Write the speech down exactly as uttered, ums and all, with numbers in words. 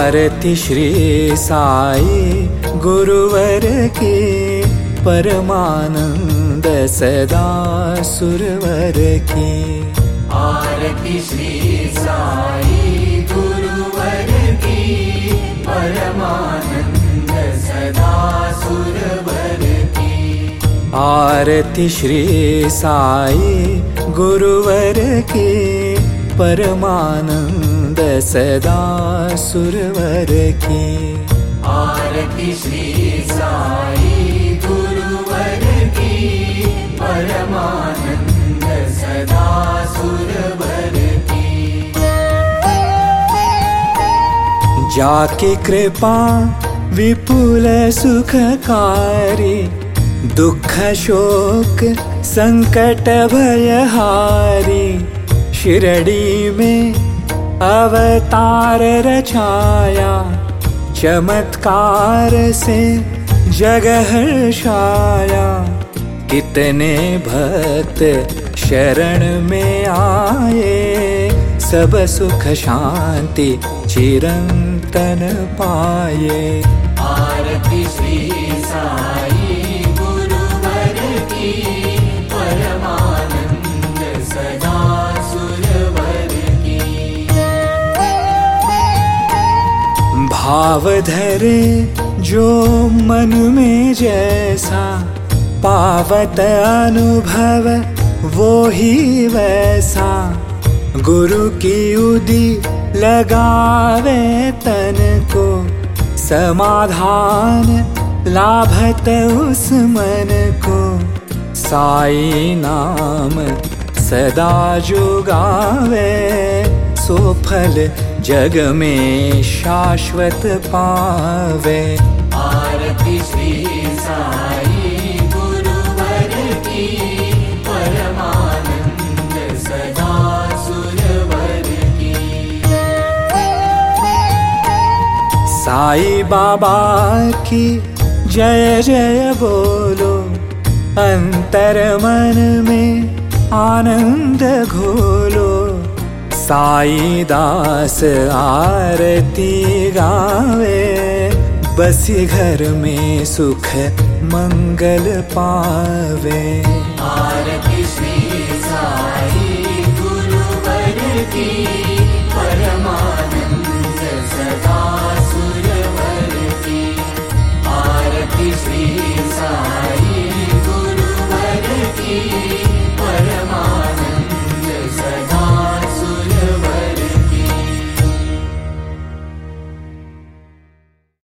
आरती श्री साई गुरुवर की, परमानंद सदा सुरवर की। आरती श्री साई गुरुवर की, परमानंद सदा सुरवर की। आरती श्री साई गुरुवर की, परमानंद सदा सुरवर की। आरती श्री साई गुरुवर की, परमानंद सदा सुरवर की। जाके कृपा विपुल सुखकारी, दुख शोक संकट भयहारी। शिरडी में अवतार रचाया, चमत्कार से जग हर्षाया। कितने भक्त शरण में आए, सब सुख शांति चिरंतन पाए। आरती श्री साई गुरुवर की, परमानंद सदा सुरवर की। भाव धरे जो मन में जैसा, पावत अनुभव वो ही वैसा। गुरु की उदी लगावे तन को, समाधान लाभत उस मन को। साई नाम सदा जो गावे, सो फल जग में शाश्वत पावे। आरती श्री साई गुरुवर की, परमानंद सदा सुरवर की। साई बाबा की जय जय बोलो, अंतर मन में आनंद घोलो। साई दास आरती गावे, बसी घर में सुख मंगल पावे। आरती